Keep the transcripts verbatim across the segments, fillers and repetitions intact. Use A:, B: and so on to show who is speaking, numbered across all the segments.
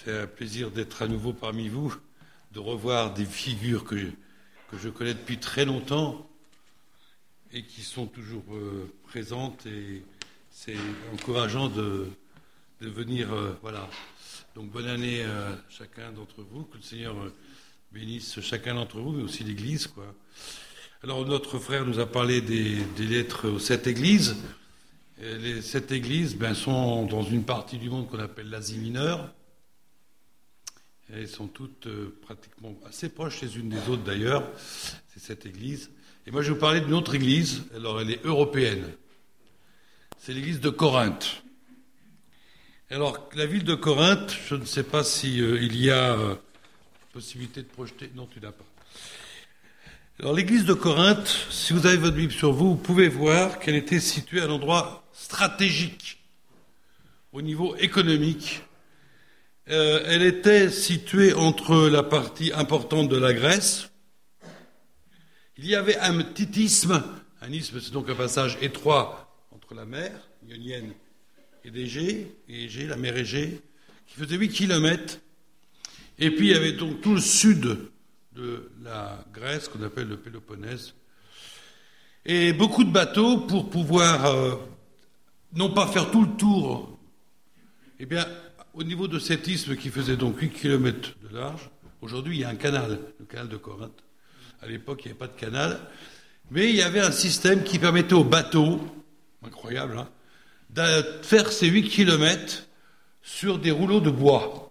A: C'est un plaisir d'être à nouveau parmi vous, de revoir des figures que je, que je connais depuis très longtemps et qui sont toujours euh, présentes, et c'est encourageant de, de venir. Euh, voilà. Donc bonne année à chacun d'entre vous, que le Seigneur bénisse chacun d'entre vous, mais aussi l'Église, quoi. Alors notre frère nous a parlé des, des lettres aux sept églises. Et les sept églises ben, sont dans une partie du monde qu'on appelle l'Asie mineure. Elles sont toutes euh, pratiquement assez proches les unes des autres d'ailleurs, ces sept églises. Et moi je vais vous parler d'une autre église, alors elle est européenne. C'est l'église de Corinthe. Alors la ville de Corinthe, je ne sais pas si euh, il y a euh, possibilité de projeter. Non, tu n'as pas. Alors l'église de Corinthe, si vous avez votre Bible sur vous, vous pouvez voir qu'elle était située à un endroit stratégique au niveau économique. Euh, elle était située entre la partie importante de la Grèce. Il y avait un petit isthme. Un isthme, c'est donc un passage étroit entre la mer Ionienne et l'Égée, et Égée, la mer Égée, qui faisait huit kilomètres. Et puis il y avait donc tout le sud de la Grèce, qu'on appelle le Péloponnèse. Et beaucoup de bateaux pour pouvoir, euh, non pas faire tout le tour, eh bien, au niveau de cet isthme qui faisait donc huit kilomètres de large, aujourd'hui il y a un canal, le canal de Corinthe. À l'époque, il n'y avait pas de canal, mais il y avait un système qui permettait aux bateaux, incroyable, hein, de faire ces huit kilomètres sur des rouleaux de bois.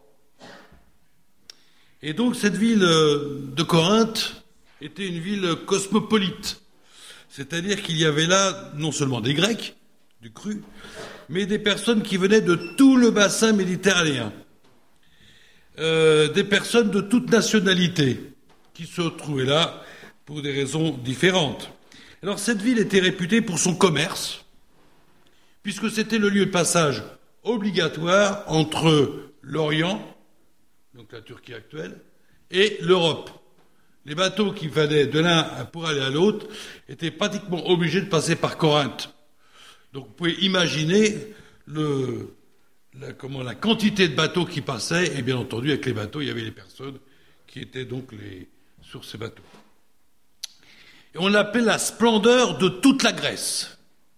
A: Et donc cette ville de Corinthe était une ville cosmopolite, c'est-à-dire qu'il y avait là non seulement des Grecs, du cru, mais des personnes qui venaient de tout le bassin méditerranéen, euh, des personnes de toute nationalité qui se trouvaient là pour des raisons différentes. Alors cette ville était réputée pour son commerce, puisque c'était le lieu de passage obligatoire entre l'Orient, donc la Turquie actuelle, et l'Europe. Les bateaux qui venaient de l'un pour aller à l'autre étaient pratiquement obligés de passer par Corinthe. Donc vous pouvez imaginer le, la, comment, la quantité de bateaux qui passaient, et bien entendu avec les bateaux il y avait les personnes qui étaient donc les, sur ces bateaux. Et on l'appelait la splendeur de toute la Grèce.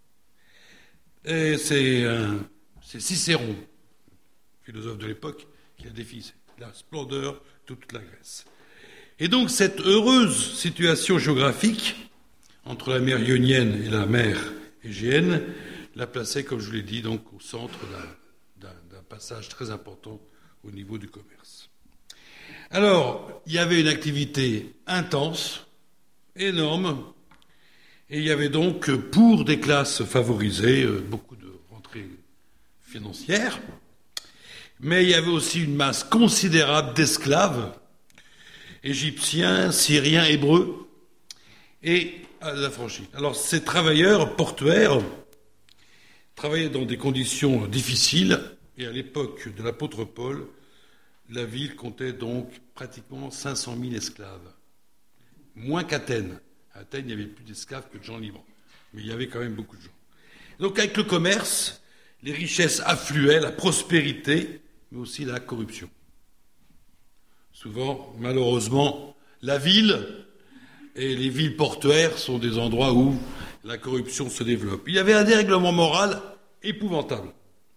A: Et c'est, euh, c'est Cicéron, philosophe de l'époque, qui a défini la splendeur de toute la Grèce. Et donc cette heureuse situation géographique entre la mer Ionienne et la mer Égéenne la plaçait, comme je vous l'ai dit, donc au centre d'un, d'un, d'un passage très important au niveau du commerce. Alors, il y avait une activité intense, énorme, et il y avait donc, pour des classes favorisées, beaucoup de rentrées financières, mais il y avait aussi une masse considérable d'esclaves, égyptiens, syriens, hébreux, et affranchis. Alors ces travailleurs portuaires travaillaient dans des conditions difficiles, et à l'époque de l'apôtre Paul, la ville comptait donc pratiquement cinq cent mille esclaves, moins qu'Athènes. À Athènes, il n'y avait plus d'esclaves que de gens libres, mais il y avait quand même beaucoup de gens. Donc avec le commerce, les richesses affluaient, la prospérité, mais aussi la corruption. Souvent, malheureusement, la ville et les villes portuaires sont des endroits où la corruption se développe. Il y avait un dérèglement moral épouvantable.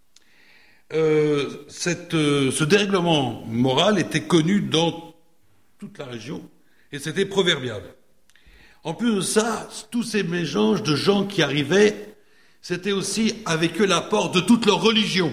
A: Euh, cette, euh, ce dérèglement moral était connu dans toute la région et c'était proverbial. En plus de ça, tous ces mélanges de gens qui arrivaient, c'était aussi avec eux l'apport de toute leur religion.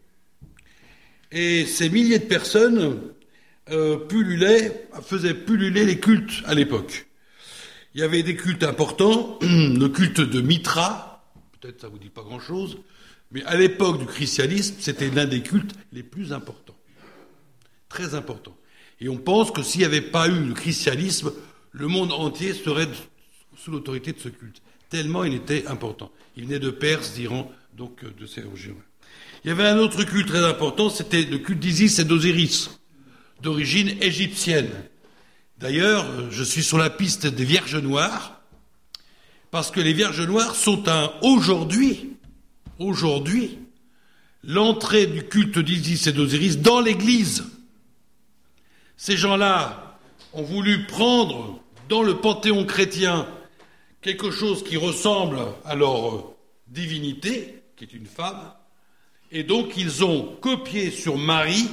A: Et ces milliers de personnes euh, pullulaient, faisaient pulluler les cultes à l'époque. Il y avait des cultes importants, le culte de Mitra, peut-être ça vous dit pas grand-chose, mais à l'époque du christianisme, c'était l'un des cultes les plus importants, très importants. Et on pense que s'il n'y avait pas eu le christianisme, le monde entier serait sous l'autorité de ce culte, tellement il était important. Il venait de Perse, d'Iran, donc de ces régions. Il y avait un autre culte très important, c'était le culte d'Isis et d'Osiris, d'origine égyptienne. D'ailleurs, je suis sur la piste des Vierges Noires, parce que les Vierges Noires sont un, aujourd'hui, aujourd'hui, l'entrée du culte d'Isis et d'Osiris dans l'Église. Ces gens-là ont voulu prendre dans le panthéon chrétien quelque chose qui ressemble à leur divinité, qui est une femme, et donc ils ont copié sur Marie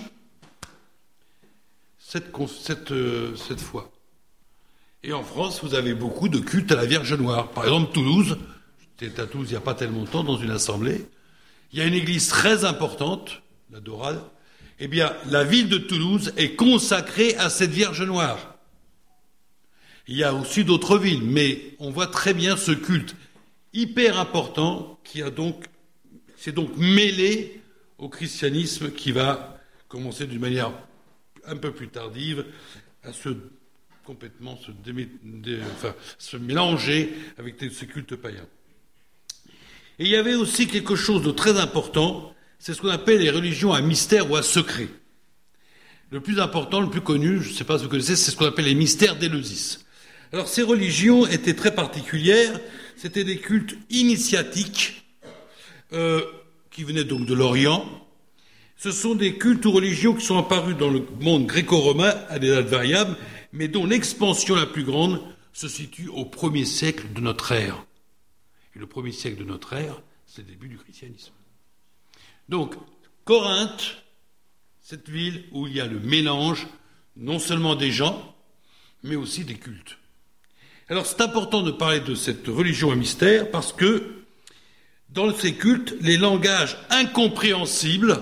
A: cette, cette, euh, cette foi. Et en France, vous avez beaucoup de cultes à la Vierge Noire. Par exemple, Toulouse, j'étais à Toulouse il n'y a pas tellement de temps, dans une assemblée, il y a une église très importante, la Dorade. Eh bien, la ville de Toulouse est consacrée à cette Vierge Noire. Il y a aussi d'autres villes, mais on voit très bien ce culte hyper important qui a donc, s'est donc mêlé au christianisme qui va commencer d'une manière un peu plus tardive à se complètement se, démé, dé, enfin, se mélanger avec ce culte païen. Et il y avait aussi quelque chose de très important, c'est ce qu'on appelle les religions à mystère ou à secret. Le plus important, le plus connu, je ne sais pas si vous connaissez, c'est ce qu'on appelle les mystères d'Éleusis. Alors ces religions étaient très particulières, c'était des cultes initiatiques euh, qui venaient donc de l'Orient. Ce sont des cultes ou religions qui sont apparus dans le monde gréco-romain à des dates variables, mais dont l'expansion la plus grande se situe au premier siècle de notre ère. Et le premier siècle de notre ère, c'est le début du christianisme. Donc, Corinthe, cette ville où il y a le mélange non seulement des gens, mais aussi des cultes. Alors, c'est important de parler de cette religion à mystère parce que, dans ces cultes, les langages incompréhensibles,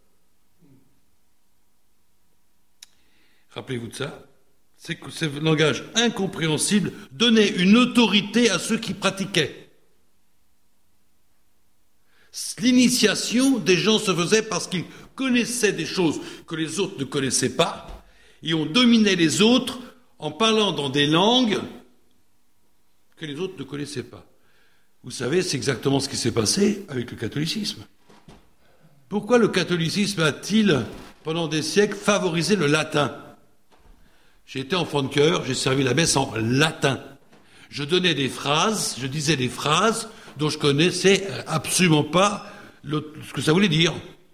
A: rappelez-vous de ça, c'est que ces langages incompréhensibles donnaient une autorité à ceux qui pratiquaient. L'initiation des gens se faisait parce qu'ils connaissaient des choses que les autres ne connaissaient pas, et on dominait les autres en parlant dans des langues que les autres ne connaissaient pas. Vous savez, c'est exactement ce qui s'est passé avec le catholicisme. Pourquoi le catholicisme a-t-il, pendant des siècles, favorisé le latin ? J'ai été enfant de chœur, j'ai servi la messe en latin. Je donnais des phrases, je disais des phrases dont je connaissais absolument pas le, ce que ça voulait dire.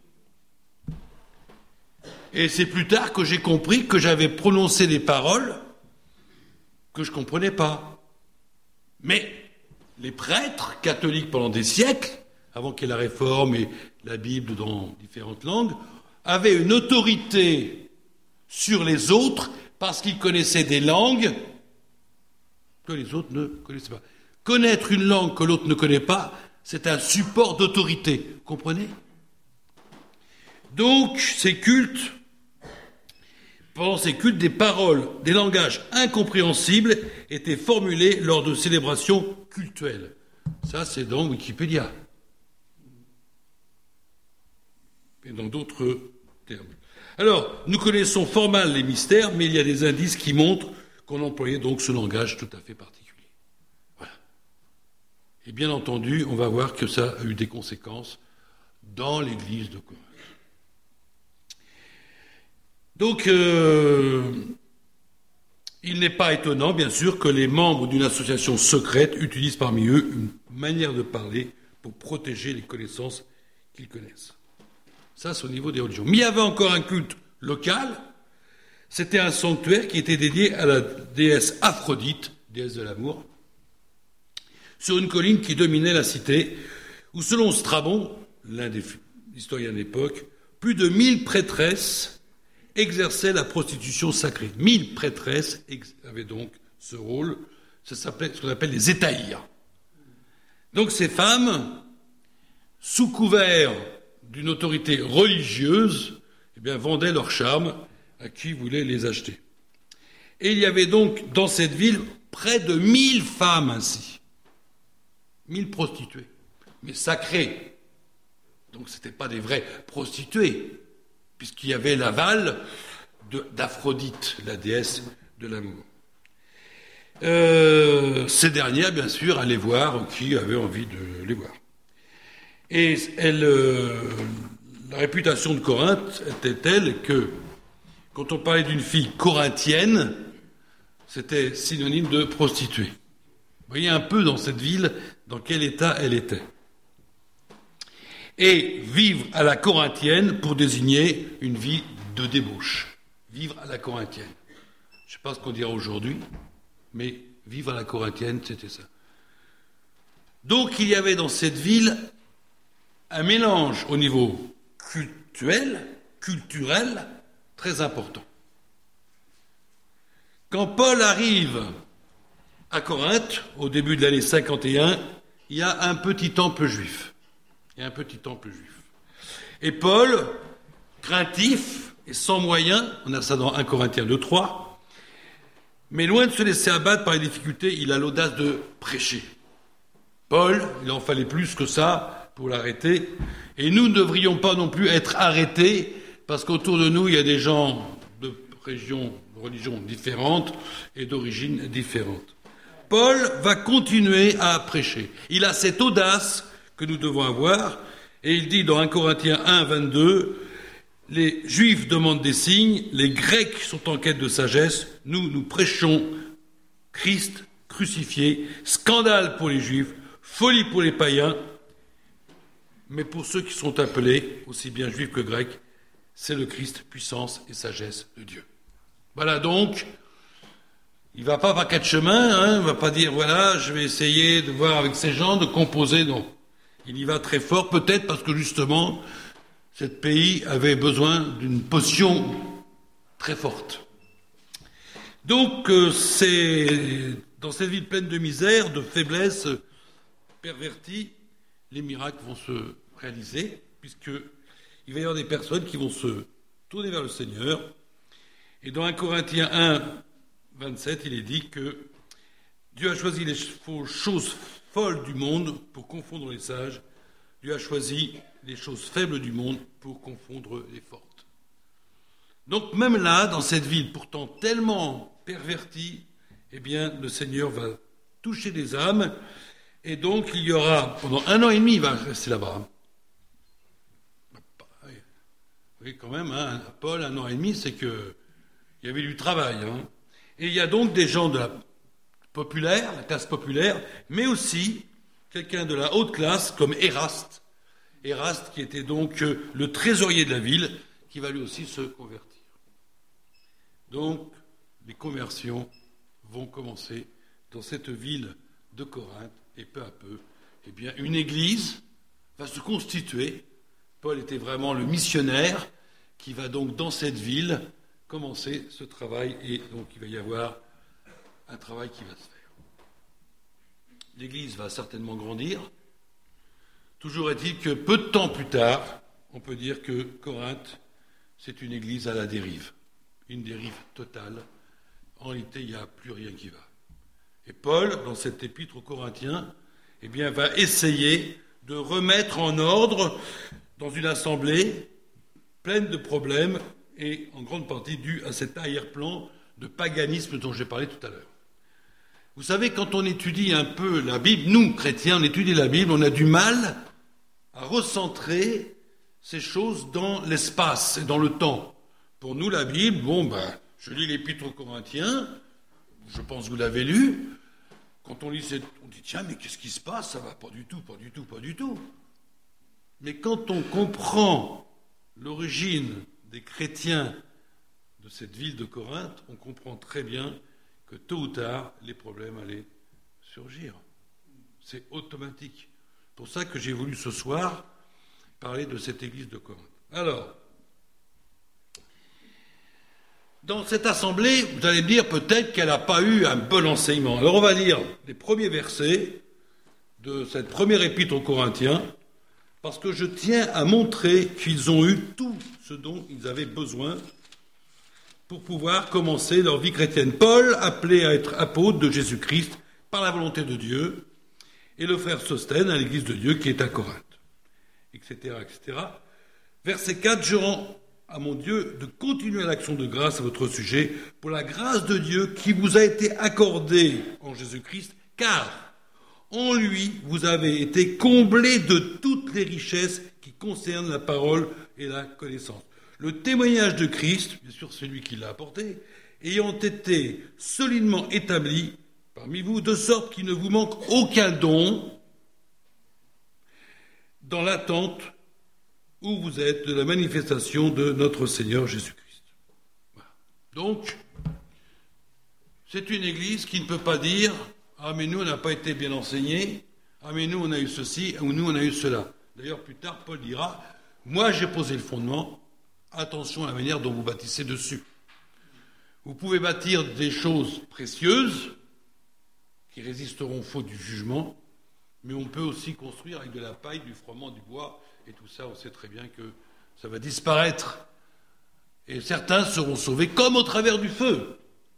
A: Et c'est plus tard que j'ai compris que j'avais prononcé des paroles que je ne comprenais pas. Mais les prêtres catholiques pendant des siècles, avant qu'il y ait la Réforme et la Bible dans différentes langues, avaient une autorité sur les autres parce qu'ils connaissaient des langues que les autres ne connaissaient pas. Connaître une langue que l'autre ne connaît pas, c'est un support d'autorité. Vous comprenez ? Donc, ces cultes, pendant ces cultes, des paroles, des langages incompréhensibles étaient formulés lors de célébrations cultuelles. Ça, c'est dans Wikipédia. Et dans d'autres termes. Alors, nous connaissons fort mal les mystères, mais il y a des indices qui montrent qu'on employait donc ce langage tout à fait particulier. Voilà. Et bien entendu, on va voir que ça a eu des conséquences dans l'église de Corinthe. Donc, euh, il n'est pas étonnant, bien sûr, que les membres d'une association secrète utilisent parmi eux une manière de parler pour protéger les connaissances qu'ils connaissent. Ça, c'est au niveau des religions. Mais il y avait encore un culte local. C'était un sanctuaire qui était dédié à la déesse Aphrodite, déesse de l'amour, sur une colline qui dominait la cité, où, selon Strabon, l'un des historiens de l'époque, plus de mille prêtresses exerçaient la prostitution sacrée. Mille prêtresses avaient donc ce rôle, ça s'appelait ce qu'on appelle les étaïres. Donc ces femmes, sous couvert d'une autorité religieuse, eh bien, vendaient leur charme à qui voulait les acheter. Et il y avait donc dans cette ville près de mille femmes ainsi. Mille prostituées, mais sacrées. Donc ce n'étaient pas des vraies prostituées, puisqu'il y avait l'aval de, d'Aphrodite, la déesse de l'amour. Euh, ces dernières, bien sûr, allaient voir qui avait envie de les voir. Et elle, euh, la réputation de Corinthe était telle que, quand on parlait d'une fille corinthienne, c'était synonyme de prostituée. Vous voyez un peu dans cette ville dans quel état elle était. Et vivre à la corinthienne pour désigner une vie de débauche, vivre à la corinthienne. Je ne sais pas ce qu'on dira aujourd'hui, mais vivre à la corinthienne, c'était ça. Donc il y avait dans cette ville un mélange au niveau cultuel, culturel, très important. Quand Paul arrive à Corinthe, au début de l'année cinquante et un, il y a un petit temple juif. Il y a un petit temple juif. Et Paul, craintif et sans moyens, on a ça dans un Corinthiens deux trois, mais loin de se laisser abattre par les difficultés, il a l'audace de prêcher. Paul, il en fallait plus que ça pour l'arrêter, et nous ne devrions pas non plus être arrêtés, parce qu'autour de nous, il y a des gens de régions, de religions différentes et d'origines différentes. Paul va continuer à prêcher. Il a cette audace que nous devons avoir, et il dit dans un Corinthiens un vingt-deux, les Juifs demandent des signes, les Grecs sont en quête de sagesse, nous, nous prêchons Christ crucifié, scandale pour les Juifs, folie pour les païens, mais pour ceux qui sont appelés, aussi bien Juifs que Grecs, c'est le Christ, puissance et sagesse de Dieu. Voilà donc, il ne va pas par quatre chemins, hein, il ne va pas dire, voilà, je vais essayer de voir avec ces gens, de composer, non. Il y va très fort, peut-être parce que justement, ce pays avait besoin d'une potion très forte. Donc, euh, c'est dans cette ville pleine de misère, de faiblesse, pervertie, les miracles vont se réaliser, puisqu'il va y avoir des personnes qui vont se tourner vers le Seigneur. Et dans un Corinthiens un vingt-sept, il est dit que Dieu a choisi les choses folles du monde pour confondre les sages. Dieu a choisi les choses faibles du monde pour confondre les fortes. Donc même là, dans cette ville pourtant tellement pervertie, eh bien, le Seigneur va toucher les âmes. Et donc, il y aura, pendant un an et demi, il va rester là-bas. Oui, quand même, hein, Paul, un an et demi, c'est qu'il y avait du travail. Hein. Et il y a donc des gens de la populaire, la classe populaire, mais aussi quelqu'un de la haute classe, comme Éraste. Éraste, qui était donc le trésorier de la ville, qui va lui aussi se convertir. Donc, les conversions vont commencer dans cette ville de Corinthe. Et peu à peu, eh bien, une église va se constituer. Paul était vraiment le missionnaire qui va donc, dans cette ville, commencer ce travail. Et donc, il va y avoir un travail qui va se faire. L'église va certainement grandir. Toujours est-il que peu de temps plus tard, on peut dire que Corinthe, c'est une église à la dérive. Une dérive totale. En réalité, il n'y a plus rien qui va. Et Paul, dans cet épître aux Corinthiens, eh bien, va essayer de remettre en ordre dans une assemblée pleine de problèmes et en grande partie due à cet arrière-plan de paganisme dont j'ai parlé tout à l'heure. Vous savez, quand on étudie un peu la Bible, nous, chrétiens, on étudie la Bible, on a du mal à recentrer ces choses dans l'espace et dans le temps. Pour nous, la Bible, bon, ben, je lis l'épître aux Corinthiens, je pense que vous l'avez lu. Quand on lit, cette... on dit, tiens, mais qu'est-ce qui se passe? Ça va pas du tout, pas du tout, pas du tout. Mais quand on comprend l'origine des chrétiens de cette ville de Corinthe, on comprend très bien que tôt ou tard, les problèmes allaient surgir. C'est automatique. C'est pour ça que j'ai voulu ce soir parler de cette église de Corinthe. Alors, dans cette assemblée, vous allez me dire peut-être qu'elle n'a pas eu un bon enseignement. Alors on va lire les premiers versets de cette première épître aux Corinthiens, parce que je tiens à montrer qu'ils ont eu tout ce dont ils avaient besoin pour pouvoir commencer leur vie chrétienne. Paul, appelé à être apôtre de Jésus-Christ par la volonté de Dieu, et le frère Sosthène à l'église de Dieu qui est à Corinthe, et cetera, et cetera. Verset quatre, je rends à mon Dieu de continuer l'action de grâce à votre sujet pour la grâce de Dieu qui vous a été accordée en Jésus-Christ, car en lui vous avez été comblés de toutes les richesses qui concernent la parole et la connaissance. Le témoignage de Christ, bien sûr c'est lui qui l'a apporté, ayant été solidement établi parmi vous, de sorte qu'il ne vous manque aucun don dans l'attente où vous êtes de la manifestation de notre Seigneur Jésus-Christ. Voilà. Donc, c'est une église qui ne peut pas dire « Ah, mais nous, on n'a pas été bien enseignés. Ah, mais nous, on a eu ceci. Ou nous, on a eu cela. » D'ailleurs, plus tard, Paul dira « Moi, j'ai posé le fondement. Attention à la manière dont vous bâtissez dessus. » Vous pouvez bâtir des choses précieuses qui résisteront faute du jugement, mais on peut aussi construire avec de la paille, du froment, du bois, et tout ça, on sait très bien que ça va disparaître. Et certains seront sauvés comme au travers du feu,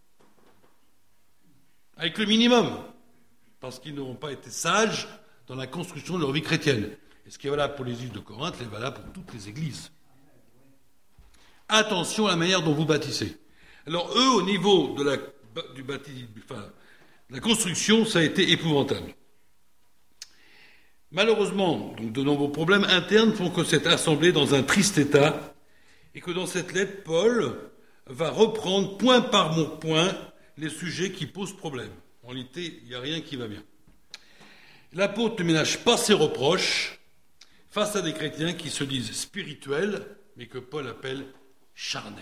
A: avec le minimum, parce qu'ils n'auront pas été sages dans la construction de leur vie chrétienne. Et ce qui est valable pour les églises de Corinthe est valable pour toutes les églises. Attention à la manière dont vous bâtissez. Alors eux, au niveau de la, du bâti, enfin, de la construction, ça a été épouvantable. Malheureusement, donc, de nombreux problèmes internes font que cette assemblée est dans un triste état, et que dans cette lettre, Paul va reprendre point par point les sujets qui posent problème. En réalité, il n'y a rien qui va bien. L'apôtre ne ménage pas ses reproches face à des chrétiens qui se disent spirituels, mais que Paul appelle charnels.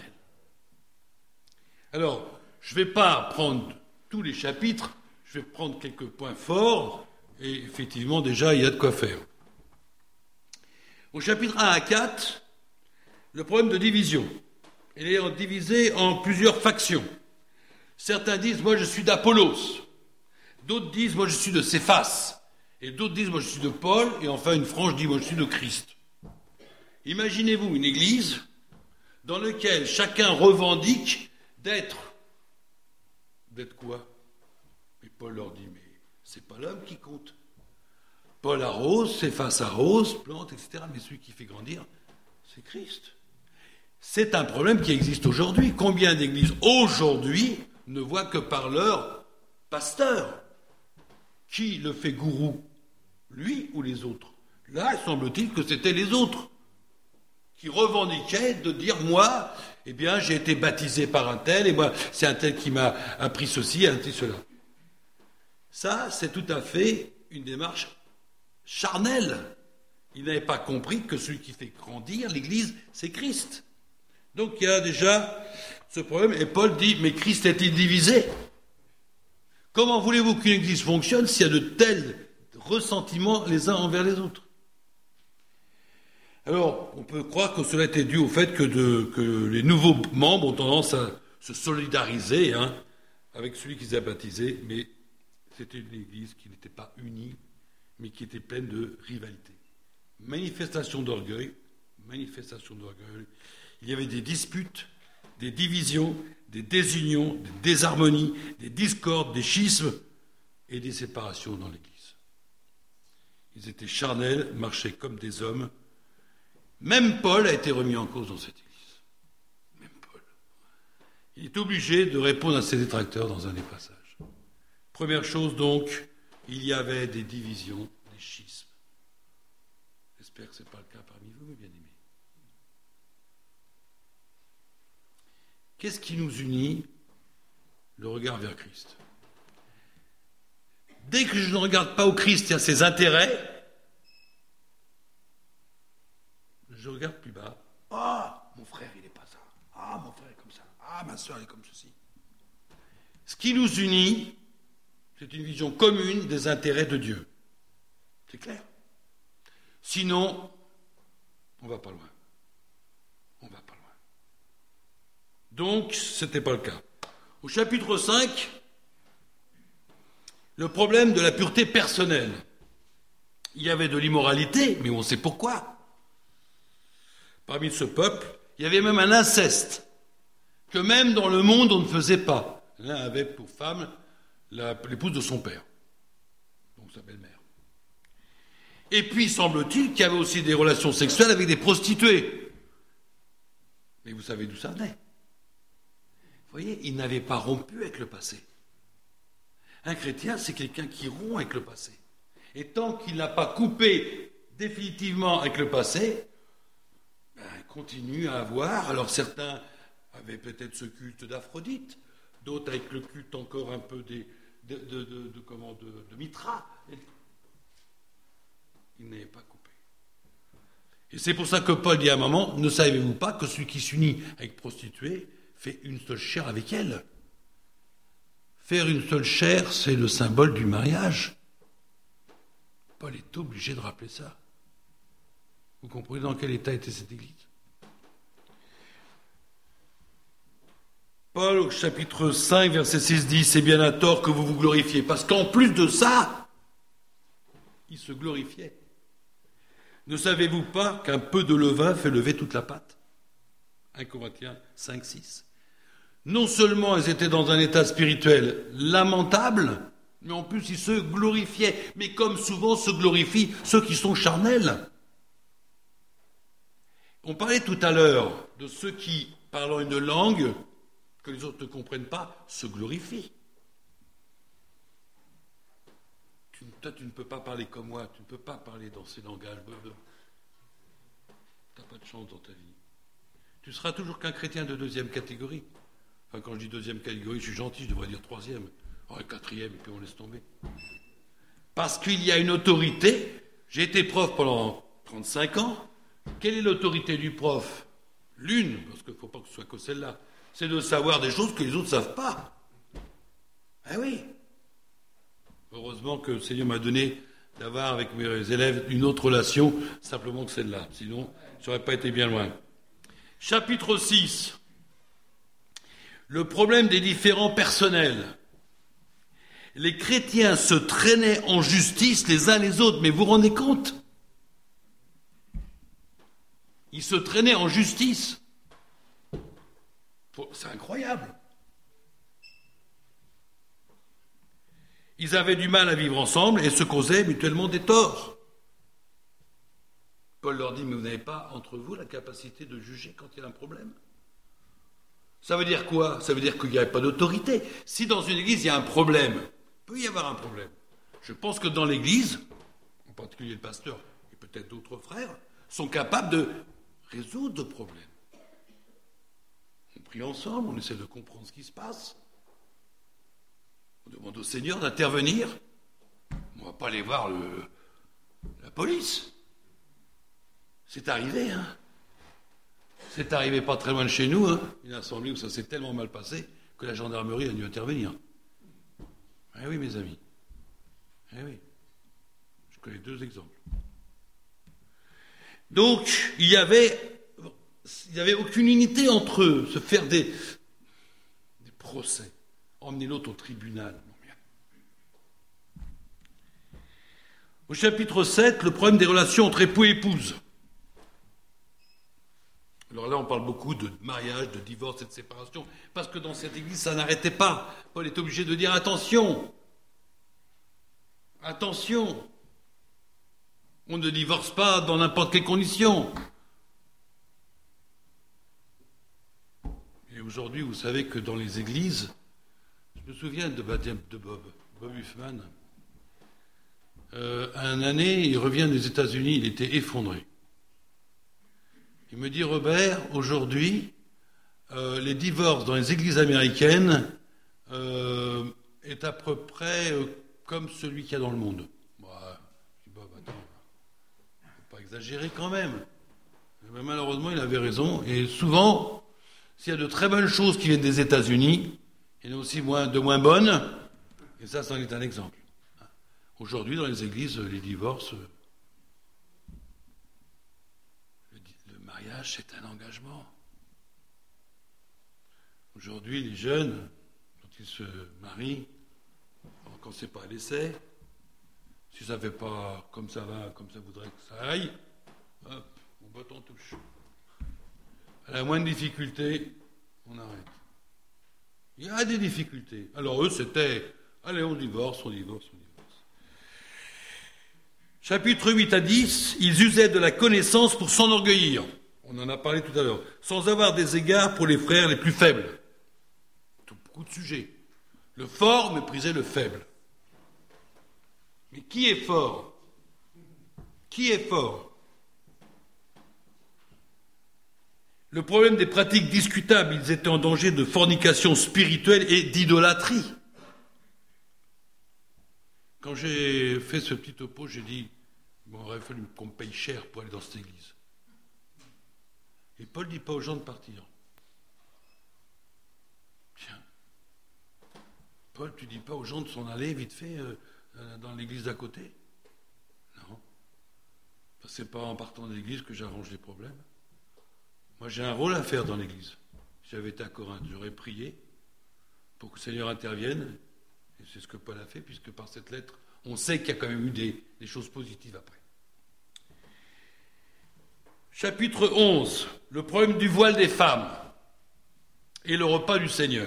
A: Alors, je ne vais pas prendre tous les chapitres, je vais prendre quelques points forts, et effectivement, déjà, il y a de quoi faire. Au chapitre un à quatre, le problème de division. Il est divisé en plusieurs factions. Certains disent, moi je suis d'Apollos. D'autres disent, moi je suis de Céphas. Et d'autres disent, moi je suis de Paul. Et enfin, une frange dit, moi je suis de Christ. Imaginez-vous une église dans laquelle chacun revendique d'être. D'être quoi? Et Paul leur dit, mais c'est pas l'homme qui compte. Paul arrose, Céphas arrose, plante, et cetera. Mais celui qui fait grandir, c'est Christ. C'est un problème qui existe aujourd'hui. Combien d'églises aujourd'hui ne voient que par leur pasteur? Qui le fait gourou? Lui ou les autres? Là, il semble-t-il que c'était les autres qui revendiquaient de dire, moi, eh bien, j'ai été baptisé par un tel, et moi, c'est un tel qui m'a appris ceci, un tel cela. Ça, c'est tout à fait une démarche charnelle. Il n'avait pas compris que celui qui fait grandir l'Église, c'est Christ. Donc il y a déjà ce problème, et Paul dit, mais Christ est-il divisé? Comment voulez-vous qu'une Église fonctionne s'il y a de tels ressentiments les uns envers les autres? Alors, on peut croire que cela était dû au fait que, de, que les nouveaux membres ont tendance à se solidariser hein, avec celui qu'ils avaient baptisé, mais c'était une Église qui n'était pas unie, mais qui était pleine de rivalité. Manifestation d'orgueil, manifestation d'orgueil. Il y avait des disputes, des divisions, des désunions, des désharmonies, des discordes, des schismes et des séparations dans l'Église. Ils étaient charnels, marchaient comme des hommes. Même Paul a été remis en cause dans cette Église. Même Paul. Il est obligé de répondre à ses détracteurs dans un des passages. Première chose donc, il y avait des divisions, des schismes. J'espère que ce n'est pas le cas parmi vous, mes bien-aimés. Qu'est-ce qui nous unit? Le regard vers Christ. Dès que je ne regarde pas au Christ et à ses intérêts, je regarde plus bas. Ah, mon frère, il n'est pas ça. Ah, mon frère est comme ça. Ah, ma soeur est comme ceci. Ce qui nous unit, c'est une vision commune des intérêts de Dieu. C'est clair. Sinon, on ne va pas loin. On ne va pas loin. Donc, ce n'était pas le cas. Au chapitre cinq, le problème de la pureté personnelle. Il y avait de l'immoralité, mais on sait pourquoi. Parmi ce peuple, il y avait même un inceste, que même dans le monde, on ne faisait pas. L'un avait pour femme la, l'épouse de son père, donc sa belle-mère. Et puis, semble-t-il qu'il y avait aussi des relations sexuelles avec des prostituées. Mais vous savez d'où ça venait? Vous voyez, il n'avait pas rompu avec le passé. Un chrétien, c'est quelqu'un qui rompt avec le passé. Et tant qu'il n'a pas coupé définitivement avec le passé, ben, il continue à avoir. Alors certains avaient peut-être ce culte d'Aphrodite, d'autres avec le culte encore un peu des, de, de, de, de, comment, de, de Mitra. Il n'avait pas coupé. Et c'est pour ça que Paul dit à un moment, ne savez-vous pas que celui qui s'unit avec prostituée fait une seule chair avec elle. Faire une seule chair, c'est le symbole du mariage. Paul est obligé de rappeler ça. Vous comprenez dans quel état était cette église? Paul, au chapitre cinq, verset six, dit « C'est bien à tort que vous vous glorifiez. » Parce qu'en plus de ça, il se glorifiait. Ne savez-vous pas qu'un peu de levain fait lever toute la pâte? un Corinthiens cinq, six. Non seulement ils étaient dans un état spirituel lamentable, mais en plus ils se glorifiaient. Mais comme souvent se glorifient ceux qui sont charnels. On parlait tout à l'heure de ceux qui, parlant une langue que les autres ne comprennent pas, se glorifient. Tu, toi, tu ne peux pas parler comme moi, tu ne peux pas parler dans ces langages. Tu n'as pas de chance dans ta vie. Tu seras toujours qu'un chrétien de deuxième catégorie. Enfin, quand je dis deuxième catégorie, je suis gentil, je devrais dire troisième. Oh, quatrième, et puis on laisse tomber. Parce qu'il y a une autorité. J'ai été prof pendant trente-cinq ans. Quelle est l'autorité du prof? L'une, parce qu'il ne faut pas que ce soit que celle-là, c'est de savoir des choses que les autres ne savent pas. Ah oui. Heureusement que le Seigneur m'a donné d'avoir avec mes élèves une autre relation, simplement que celle-là. Sinon, ça n'aurait pas été bien loin. Chapitre six. Le problème des différends personnels. Les chrétiens se traînaient en justice les uns les autres, mais vous vous rendez compte? Ils se traînaient en justice. C'est incroyable. Ils avaient du mal à vivre ensemble et se causaient mutuellement des torts. Paul leur dit, mais vous n'avez pas entre vous la capacité de juger quand il y a un problème? Ça veut dire quoi? Ça veut dire qu'il n'y a pas d'autorité. Si dans une église il y a un problème, il peut y avoir un problème. Je pense que dans l'église, en particulier le pasteur et peut-être d'autres frères, sont capables de résoudre le problème. On prie ensemble, on essaie de comprendre ce qui se passe. On demande au Seigneur d'intervenir. On ne va pas aller voir le, la police. C'est arrivé, hein. C'est arrivé pas très loin de chez nous, hein. Une assemblée où ça s'est tellement mal passé que la gendarmerie a dû intervenir. Eh oui, mes amis. Eh oui. Je connais deux exemples. Donc, il y avait, il y avait aucune unité entre eux, se faire des, des procès, emmener l'autre au tribunal. Au chapitre sept, le problème des relations entre époux et épouse. Alors là, on parle beaucoup de mariage, de divorce et de séparation, parce que dans cette église, ça n'arrêtait pas. Paul est obligé de dire attention, attention, on ne divorce pas dans n'importe quelle condition. Et aujourd'hui, vous savez que dans les églises, je me souviens de baptême de Bob, Bob Huffman. Euh, à une année, il revient des États-Unis, il était effondré. Il me dit, Robert, aujourd'hui, euh, les divorces dans les églises américaines euh, est à peu près euh, comme celui qu'il y a dans le monde. Bah, je dis, Bob, attends, il ne faut pas exagérer quand même. Mais malheureusement, il avait raison. Et souvent, s'il y a de très bonnes choses qui viennent des États-Unis, il y en a aussi moins, de moins bonnes. Et ça, c'en est un exemple. Aujourd'hui, dans les églises, les divorces... Le mariage, c'est un engagement. Aujourd'hui, les jeunes, quand ils se marient, quand c'est pas à l'essai, si ça ne fait pas comme ça va, comme ça voudrait que ça aille, hop, on botte en touche. À la moindre difficulté, on arrête. Il y a des difficultés. Alors eux, c'était, allez, on divorce, on divorce, on divorce. Chapitre huit à dix, ils usaient de la connaissance pour s'enorgueillir. On en a parlé tout à l'heure. Sans avoir des égards pour les frères les plus faibles. Tout, beaucoup de sujets. Le fort méprisait le faible. Mais qui est fort? Qui est fort? Le problème des pratiques discutables, ils étaient en danger de fornication spirituelle et d'idolâtrie. Quand j'ai fait ce petit topo, j'ai dit, bon, il aurait fallu qu'on me paye cher pour aller dans cette église. Et Paul ne dit pas aux gens de partir. Paul, tu dis pas aux gens de s'en aller vite fait euh, euh, dans l'église d'à côté? Non. Enfin, c'est pas en partant de l'église que j'arrange les problèmes. Moi, j'ai un rôle à faire dans l'église. Si j'avais été à Corinthe, j'aurais prié pour que le Seigneur intervienne. Et c'est ce que Paul a fait, puisque par cette lettre, on sait qu'il y a quand même eu des, des choses positives après. Chapitre onze, le problème du voile des femmes et le repas du Seigneur.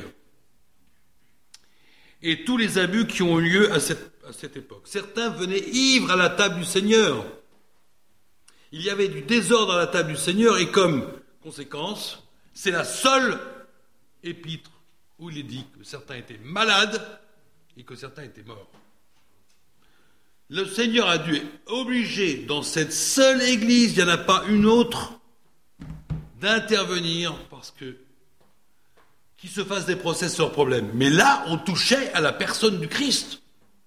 A: Et tous les abus qui ont eu lieu à cette, à cette époque. Certains venaient ivres à la table du Seigneur. Il y avait du désordre à la table du Seigneur et comme conséquence, c'est la seule épître où il est dit que certains étaient malades et que certains étaient morts. Le Seigneur a dû être obligé, dans cette seule église, il n'y en a pas une autre, d'intervenir parce que qu'il se fasse des procès sur problème. Mais là, on touchait à la personne du Christ.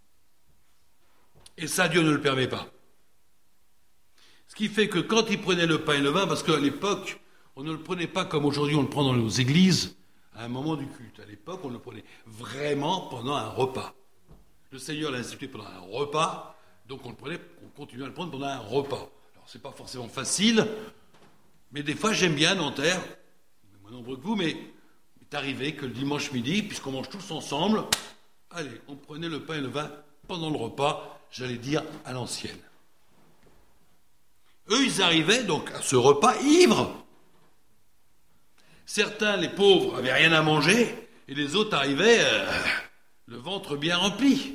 A: Et ça, Dieu ne le permet pas. Ce qui fait que quand il prenait le pain et le vin, parce qu'à l'époque, on ne le prenait pas comme aujourd'hui on le prend dans nos églises, à un moment du culte. À l'époque, on le prenait vraiment pendant un repas. Le Seigneur l'a institué pendant un repas, donc on le prenait, on continuait à le prendre pendant un repas. Alors, c'est pas forcément facile, mais des fois, j'aime bien Nanterre, moins nombreux que vous, mais il est arrivé que le dimanche midi, puisqu'on mange tous ensemble, allez, on prenait le pain et le vin pendant le repas, j'allais dire à l'ancienne. Eux, ils arrivaient donc à ce repas ivres. Certains, les pauvres, avaient rien à manger, et les autres arrivaient euh, le ventre bien rempli.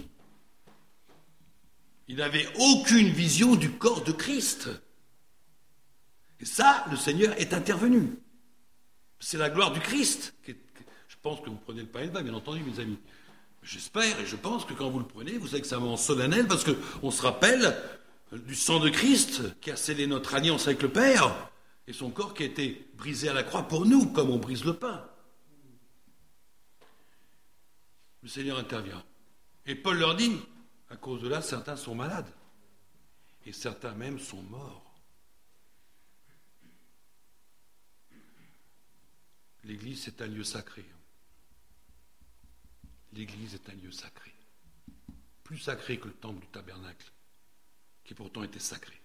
A: Ils n'avaient aucune vision du corps de Christ. Et ça, le Seigneur est intervenu. C'est la gloire du Christ. Je pense que vous prenez le pain et le vin, bien entendu, mes amis. J'espère et je pense que quand vous le prenez, vous savez que c'est un moment solennel, parce qu'on se rappelle du sang de Christ qui a scellé notre alliance avec le Père, et son corps qui a été brisé à la croix pour nous, comme on brise le pain. Le Seigneur intervient. Et Paul leur dit, à cause de là, certains sont malades. Et certains même sont morts. L'Église, c'est un lieu sacré. L'Église est un lieu sacré. Plus sacré que le temple du tabernacle, qui pourtant était sacré.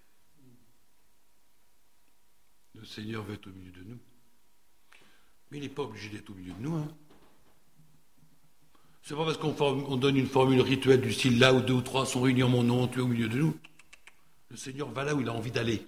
A: Le Seigneur veut être au milieu de nous. Mais il n'est pas obligé d'être au milieu de nous. Hein. C'est pas parce qu'on forme, on donne une formule rituelle du style là où deux ou trois sont réunis en mon nom, tu es au milieu de nous. Le Seigneur va là où il a envie d'aller.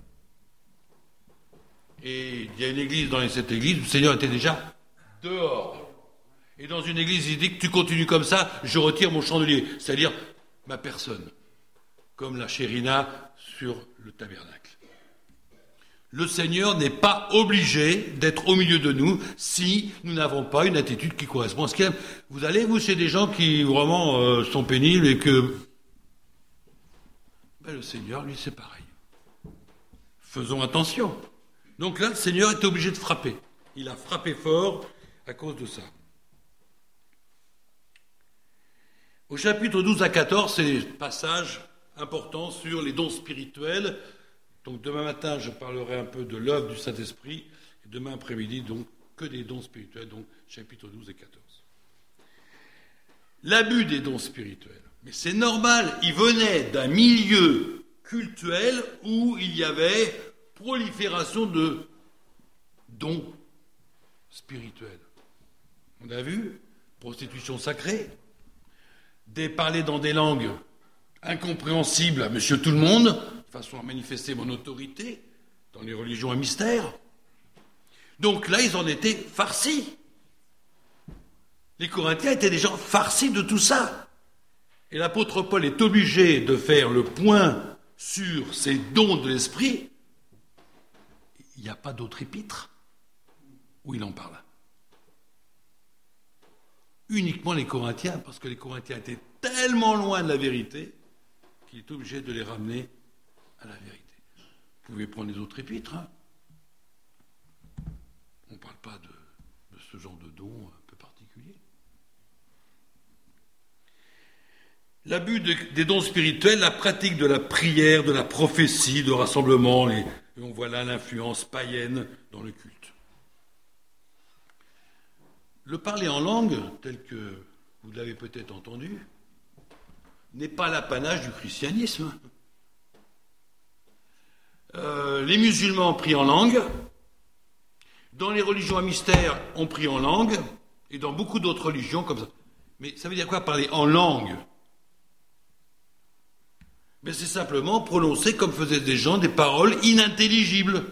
A: Et il y a une église dans cette église, le Seigneur était déjà dehors. Et dans une église, il dit que tu continues comme ça, je retire mon chandelier, c'est-à-dire ma personne, comme la chérina sur le tabernacle. Le Seigneur n'est pas obligé d'être au milieu de nous si nous n'avons pas une attitude qui correspond à ce qu'il aime. Vous allez, vous, chez des gens qui vraiment euh, sont pénibles et que... Ben, le Seigneur, lui, c'est pareil. Faisons attention. Donc là, le Seigneur est obligé de frapper. Il a frappé fort à cause de ça. Au chapitre douze à quatorze, c'est des passages importants sur les dons spirituels. Donc demain matin, je parlerai un peu de l'œuvre du Saint-Esprit. Et demain après-midi, donc, que des dons spirituels, donc chapitre douze et quatorze. L'abus des dons spirituels. Mais c'est normal, il venait d'un milieu cultuel où il y avait prolifération de dons spirituels. On a vu, prostitution sacrée, des parler dans des langues incompréhensibles à monsieur tout le monde, de façon à manifester mon autorité dans les religions à mystère. Donc là, ils en étaient farcis. Les Corinthiens étaient des gens farcis de tout ça. Et l'apôtre Paul est obligé de faire le point sur ces dons de l'esprit. Il n'y a pas d'autre épître où il en parle. Uniquement les Corinthiens, parce que les Corinthiens étaient tellement loin de la vérité qu'il est obligé de les ramener à la vérité. Vous pouvez prendre les autres épîtres. Hein. On ne parle pas de, de ce genre de dons un peu particulier. L'abus de, des dons spirituels, la pratique de la prière, de la prophétie, de rassemblement, les, et on voit là l'influence païenne dans le culte. Le parler en langue, tel que vous l'avez peut-être entendu, n'est pas l'apanage du christianisme. Euh, les musulmans ont pris en langue, dans les religions à mystère, ont pris en langue, et dans beaucoup d'autres religions comme ça. Mais ça veut dire quoi, parler en langue? Mais c'est simplement prononcer, comme faisaient des gens, des paroles inintelligibles.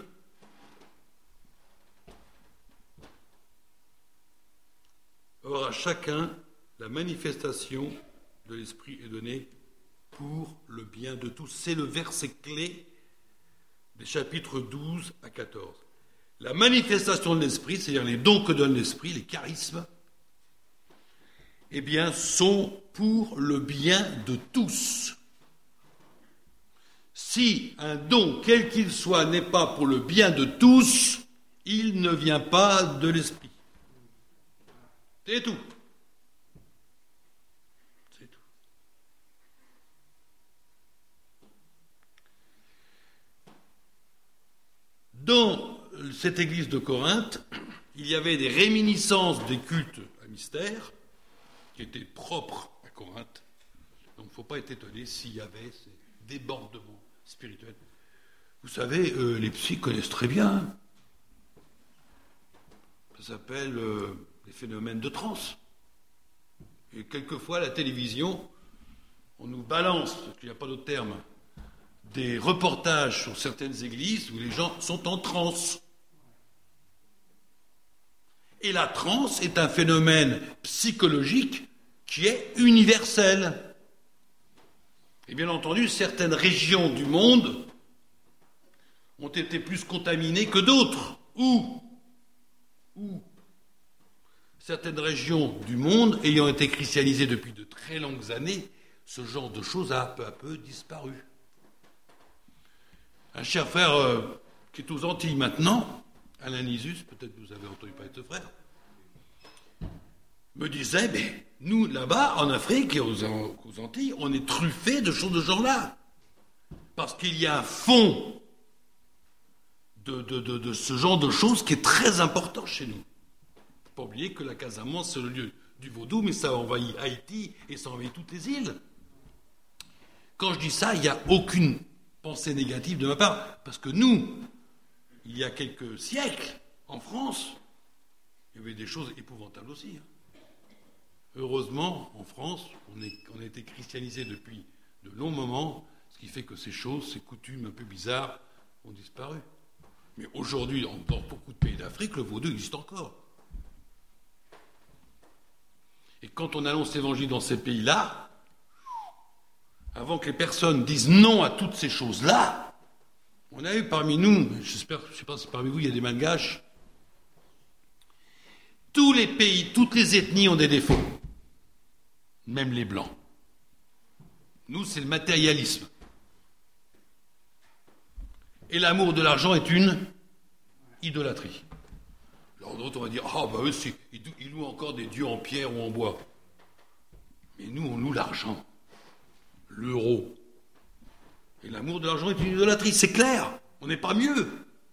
A: Or, à chacun, la manifestation de l'esprit est donnée pour le bien de tous. C'est le verset clé des chapitres douze à quatorze. La manifestation de l'esprit, c'est-à-dire les dons que donne l'esprit, les charismes, eh bien, sont pour le bien de tous. Si un don, quel qu'il soit, n'est pas pour le bien de tous, il ne vient pas de l'esprit. C'est tout. C'est tout. Dans cette église de Corinthe, il y avait des réminiscences des cultes à mystère qui étaient propres à Corinthe. Donc il ne faut pas être étonné s'il y avait ces débordements spirituels. Vous savez, euh, les psys connaissent très bien. Ça s'appelle euh, les phénomènes de transe. Et quelquefois, à la télévision, on nous balance, parce qu'il n'y a pas d'autre terme, des reportages sur certaines églises où les gens sont en transe. Et la transe est un phénomène psychologique qui est universel. Et bien entendu, certaines régions du monde ont été plus contaminées que d'autres. Où Où certaines régions du monde ayant été christianisées depuis de très longues années, ce genre de choses a peu à peu disparu. Un cher frère euh, qui est aux Antilles maintenant, Alain Nisus, peut-être que vous avez entendu parler de ce frère, me disait, mais nous, là-bas, en Afrique et aux, aux Antilles, on est truffés de choses de ce genre-là. Parce qu'il y a un fond de, de, de, de ce genre de choses qui est très important chez nous. Il ne faut pas oublier que la Casamance, c'est le lieu du vaudou, mais ça envahit Haïti et ça envahit toutes les îles. Quand je dis ça, il n'y a aucune pensée négative de ma part, parce que nous, il y a quelques siècles, en France, il y avait des choses épouvantables aussi. Hein. Heureusement, en France, on, est, on a été christianisé depuis de longs moments, ce qui fait que ces choses, ces coutumes un peu bizarres ont disparu. Mais aujourd'hui, dans beaucoup de pays d'Afrique, le vaudou existe encore. Et quand on annonce l'évangile dans ces pays-là, avant que les personnes disent non à toutes ces choses-là, on a eu parmi nous, j'espère, je ne sais pas si parmi vous il y a des malgaches, tous les pays, toutes les ethnies ont des défauts, même les blancs. Nous, c'est le matérialisme. Et l'amour de l'argent est une idolâtrie. Alors d'autres, on va dire, ah bah eux, ils louent encore des dieux en pierre ou en bois. Mais nous, on loue l'argent, l'euro. Et l'amour de l'argent est une idolâtrie, c'est clair, on n'est pas mieux.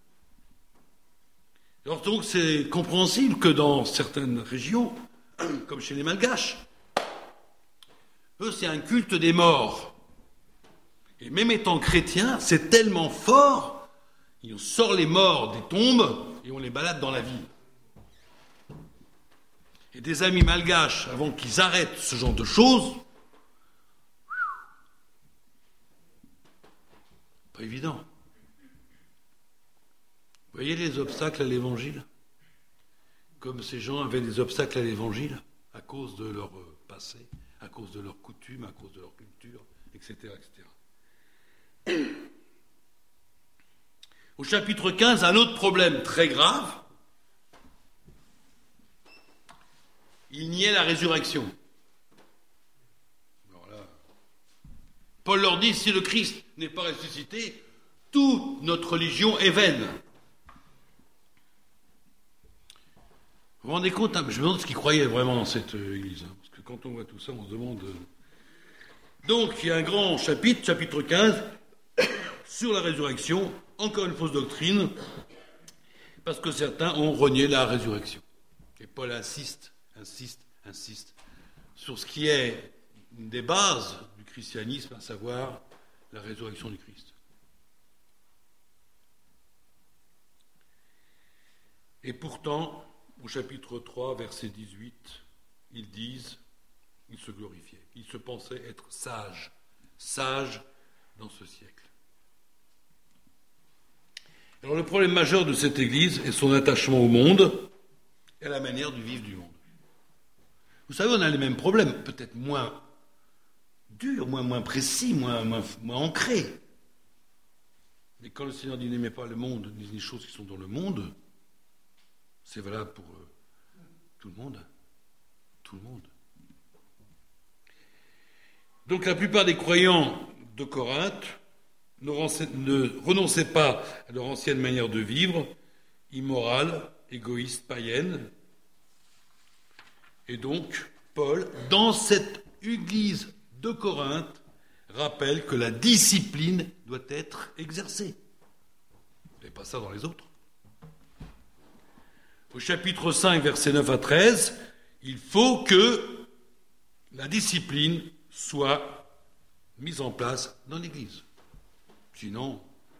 A: Alors donc, c'est compréhensible que dans certaines régions, comme chez les Malgaches, eux, c'est un culte des morts. Et même étant chrétiens, c'est tellement fort, on sort les morts des tombes et on les balade dans la ville. Et des amis malgaches, avant qu'ils arrêtent ce genre de choses, pas évident. Vous voyez les obstacles à l'évangile? Comme ces gens avaient des obstacles à l'évangile à cause de leur passé, à cause de leurs coutumes, à cause de leur culture, et cetera, et cetera. Au chapitre quinze, un autre problème très grave, il niait la résurrection. Alors là, Paul leur dit, si le Christ n'est pas ressuscité, toute notre religion est vaine. Vous vous rendez compte, hein, je me demande ce qu'ils croyaient vraiment dans cette euh, église, hein, parce que quand on voit tout ça, on se demande... Euh... Donc, il y a un grand chapitre, chapitre quinze, sur la résurrection, encore une fausse doctrine, parce que certains ont renié la résurrection. Et Paul insiste, insiste, insiste, sur ce qui est une des bases du christianisme, à savoir la résurrection du Christ. Et pourtant, au chapitre trois, verset dix-huit, ils disent, ils se glorifiaient, ils se pensaient être sages, sages dans ce siècle. Alors le problème majeur de cette Église est son attachement au monde et à la manière de vivre du monde. Vous savez, on a les mêmes problèmes, peut-être moins durs, moins, moins précis, moins, moins, moins ancrés. Mais quand le Seigneur dit n'aimez pas le monde, ni les choses qui sont dans le monde, c'est valable pour euh, tout le monde. Tout le monde. Donc la plupart des croyants de Corinthe ne, ne renonçaient pas à leur ancienne manière de vivre, immorale, égoïste, païenne. Et donc, Paul, dans cette église de Corinthe, rappelle que la discipline doit être exercée. Et pas ça dans les autres. Au chapitre cinq, versets neuf à treize, il faut que la discipline soit mise en place dans l'Église. Sinon,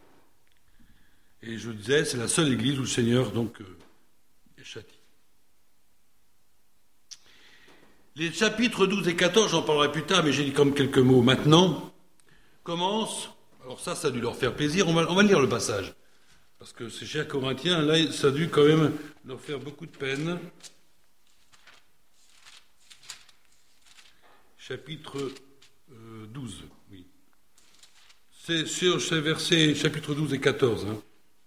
A: et je disais, c'est la seule Église où le Seigneur donc euh, est châtie. Les chapitres douze et quatorze, j'en parlerai plus tard, mais j'ai dit comme quelques mots maintenant, commencent, alors ça, ça a dû leur faire plaisir, on va, on va lire le passage. Parce que ces chers Corinthiens, là, ça a dû quand même leur faire beaucoup de peine. Chapitre euh, douze, oui. C'est sur ces versets, chapitre douze et quatorze. Hein.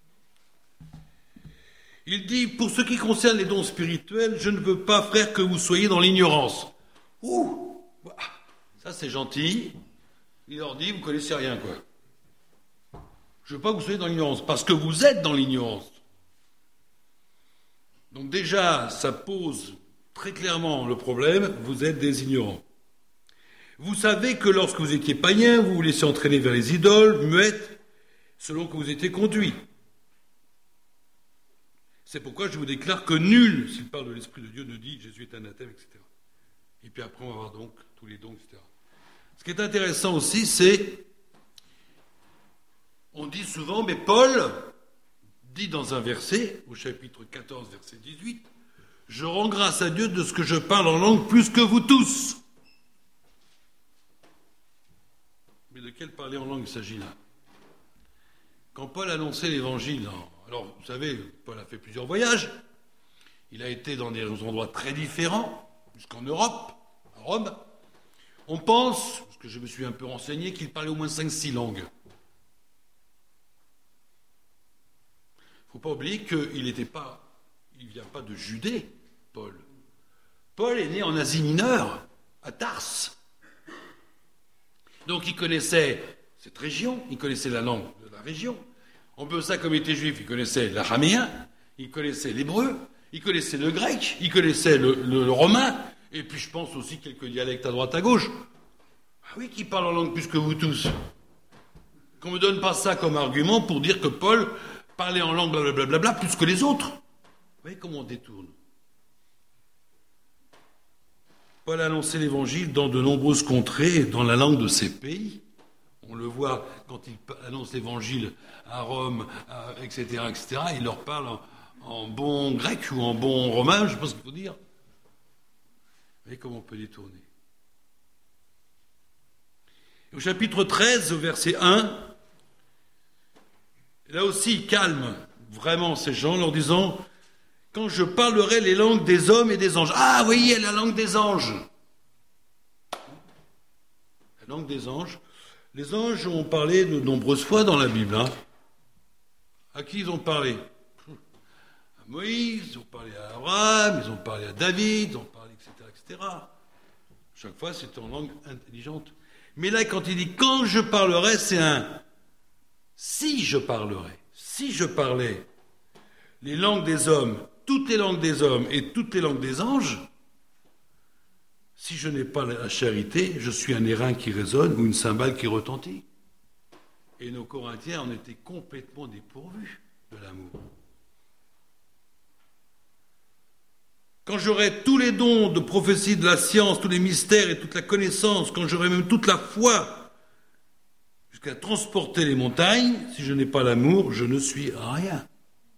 A: Il dit, pour ce qui concerne les dons spirituels, je ne veux pas, frère, que vous soyez dans l'ignorance. Ouh, ça c'est gentil. Il leur dit, vous ne connaissez rien, quoi. Je ne veux pas que vous soyez dans l'ignorance, parce que vous êtes dans l'ignorance. Donc déjà, ça pose très clairement le problème, vous êtes des ignorants. Vous savez que lorsque vous étiez païens, vous vous laissiez entraîner vers les idoles, muettes, selon que vous étiez conduits. C'est pourquoi je vous déclare que nul, s'il parle de l'Esprit de Dieu, ne dit Jésus est anathème, et cetera. Et puis après, on va voir donc tous les dons, et cetera. Ce qui est intéressant aussi, c'est on dit souvent, mais Paul dit dans un verset, au chapitre quatorze, verset dix-huit, « Je rends grâce à Dieu de ce que je parle en langue plus que vous tous. » Mais de quel parler en langue il s'agit là? Quand Paul annonçait l'évangile, alors vous savez, Paul a fait plusieurs voyages, il a été dans des endroits très différents, jusqu'en Europe, à Rome. On pense, parce que je me suis un peu renseigné, qu'il parlait au moins cinq six langues. Il ne faut pas oublier qu'il n'était pas, il ne vient pas de Judée, Paul. Paul est né en Asie mineure, à Tars. Donc il connaissait cette région, il connaissait la langue de la région. On peut ça comme il était juif, il connaissait l'araméen, il connaissait l'hébreu, il connaissait le grec, il connaissait le, le, le romain, et puis je pense aussi quelques dialectes à droite à gauche. Ah oui, qui parle en langue plus que vous tous. Qu'on ne me donne pas ça comme argument pour dire que Paul parlait en langue blablabla plus que les autres. Vous voyez comment on détourne. Paul a annoncé l'évangile dans de nombreuses contrées, dans la langue de ces pays. On le voit quand il annonce l'évangile à Rome, à, et cetera, et cetera. Il leur parle en, en bon grec ou en bon romain, je ne sais pas ce qu'il faut dire. Vous voyez comment on peut détourner. Et au chapitre treize, au verset un, là aussi, il calme vraiment ces gens en leur disant « Quand je parlerai les langues des hommes et des anges. » Ah, vous voyez, la langue des anges. La langue des anges. Les anges ont parlé de nombreuses fois dans la Bible. Hein. À qui ils ont parlé? À Moïse, ils ont parlé à Abraham, ils ont parlé à David, ils ont parlé, et cetera, et cetera. Chaque fois, c'était en langue intelligente. Mais là, quand il dit « quand je parlerai », c'est un « si je parlerai ». Si je parlais les langues des hommes, toutes les langues des hommes et toutes les langues des anges, si je n'ai pas la charité, je suis un airain qui résonne ou une cymbale qui retentit. Et nos Corinthiens en étaient complètement dépourvus de l'amour. quand j'aurai tous les dons de prophétie de la science, tous les mystères et toute la connaissance, quand j'aurai même toute la foi, jusqu'à transporter les montagnes, si je n'ai pas l'amour, je ne suis rien.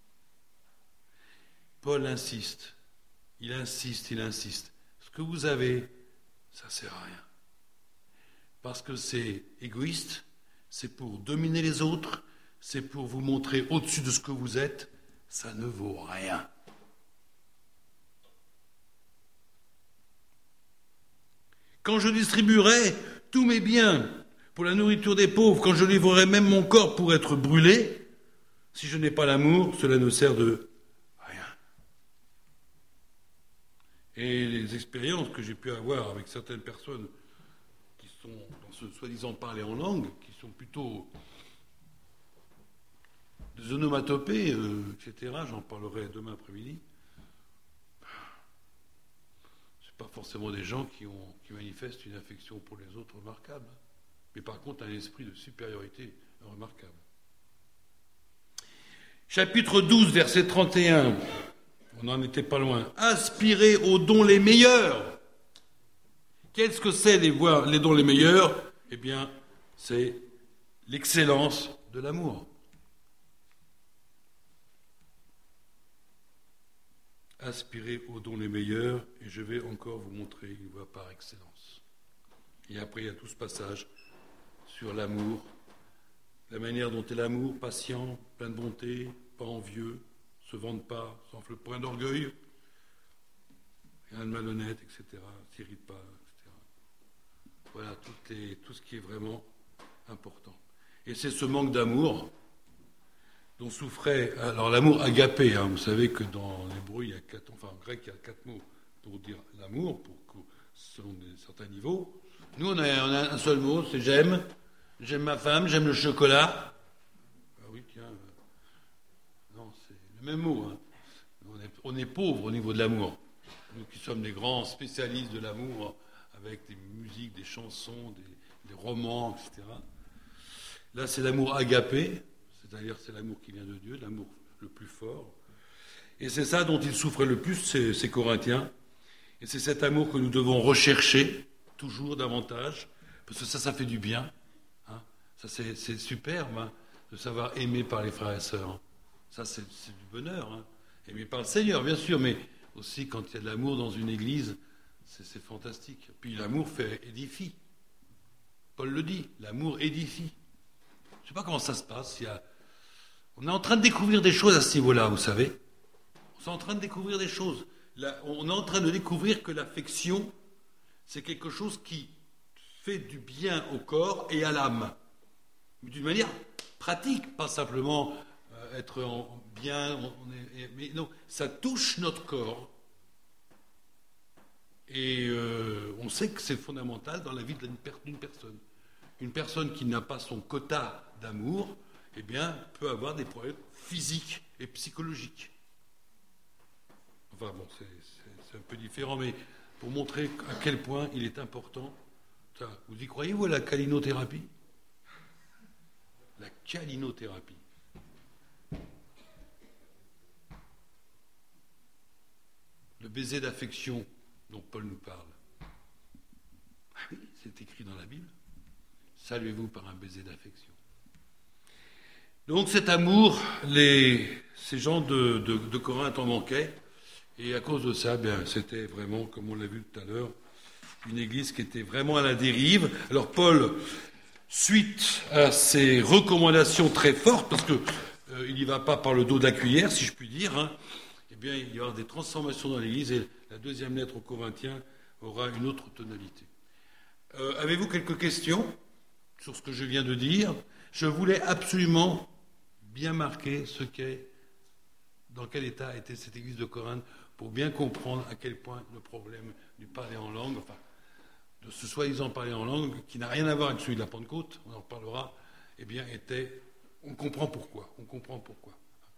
A: Paul insiste, il insiste, il insiste. Ce que vous avez, ça ne sert à rien. Parce que c'est égoïste, c'est pour dominer les autres, c'est pour vous montrer au-dessus de ce que vous êtes, ça ne vaut rien. Quand je distribuerai tous mes biens pour la nourriture des pauvres, quand je livrerai même mon corps pour être brûlé, si je n'ai pas l'amour, cela ne sert de rien. Et les expériences que j'ai pu avoir avec certaines personnes qui sont dans ce soi-disant parler en langue, qui sont plutôt des onomatopées, euh, et cetera, j'en parlerai demain après-midi, pas forcément des gens qui, ont, qui manifestent une affection pour les autres remarquable, mais par contre un esprit de supériorité remarquable. Chapitre douze, verset trente et un, on n'en était pas loin. Aspirez aux dons les meilleurs. Qu'est-ce que c'est les, voir, les dons les meilleurs ? Eh bien, c'est l'excellence de l'amour. Aspirez aux dons les meilleurs, et je vais encore vous montrer une voie par excellence. Et après, il y a tout ce passage sur l'amour, la manière dont est l'amour, patient, plein de bonté, pas envieux, se vante pas, s'enfle point d'orgueil, rien de malhonnête, et cetera, s'irrite pas, et cetera. Voilà tout, les, tout ce qui est vraiment important. Et c'est ce manque d'amour dont souffrait, alors l'amour agapé, hein, vous savez que dans l'hébreu, il y a quatre, enfin en grec, il y a quatre mots pour dire l'amour, pour que, selon des, certains niveaux. Nous, on a, on a un seul mot, c'est j'aime, j'aime ma femme, j'aime le chocolat. Ah oui, tiens, euh, non, c'est le même mot. Hein. On est, on est pauvre au niveau de l'amour. Nous qui sommes des grands spécialistes de l'amour, avec des musiques, des chansons, des, des romans, et cetera. Là, c'est l'amour agapé. C'est-à-dire c'est l'amour qui vient de Dieu, l'amour le plus fort. Et c'est ça dont ils souffraient le plus, ces, ces Corinthiens. Et c'est cet amour que nous devons rechercher, toujours davantage, parce que ça, ça fait du bien. Hein. Ça, c'est, c'est superbe, hein, de savoir aimer par les frères et sœurs. Ça, c'est, c'est du bonheur. Hein. Aimer par le Seigneur, bien sûr, mais aussi quand il y a de l'amour dans une église, c'est, c'est fantastique. Puis l'amour fait édifie. Paul le dit, l'amour édifie. Je ne sais pas comment ça se passe, il y a... On est en train de découvrir des choses à ce niveau-là, vous savez. On est en train de découvrir des choses. Là, on est en train de découvrir que l'affection, c'est quelque chose qui fait du bien au corps et à l'âme. Mais d'une manière pratique, pas simplement euh, être en bien, on est, mais non, ça touche notre corps. Et euh, on sait que c'est fondamental dans la vie d'une personne. Une personne qui n'a pas son quota d'amour, eh bien, peut avoir des problèmes physiques et psychologiques. Enfin bon, c'est, c'est, c'est un peu différent, mais pour montrer à quel point il est important. Ça, vous y croyez, vous, à la calinothérapie ? La calinothérapie. Le baiser d'affection dont Paul nous parle. Ah oui, c'est écrit dans la Bible. Saluez-vous par un baiser d'affection. Donc cet amour, les, ces gens de, de, de Corinthe en manquaient, et à cause de ça, bien, c'était vraiment, comme on l'a vu tout à l'heure, une église qui était vraiment à la dérive. Alors Paul, suite à ces recommandations très fortes, parce qu'il euh, n'y va pas par le dos de la cuillère, si je puis dire, hein, eh bien, il y aura des transformations dans l'église, et la deuxième lettre aux Corinthiens aura une autre tonalité. Euh, avez-vous quelques questions sur ce que je viens de dire? Je voulais absolument bien marquer ce qu'est, dans quel état était cette église de Corinthe, pour bien comprendre à quel point le problème du parler en langue, enfin, de ce soi-disant parler en langue, qui n'a rien à voir avec celui de la Pentecôte, on en reparlera, eh bien, était, on comprend pourquoi, on comprend pourquoi.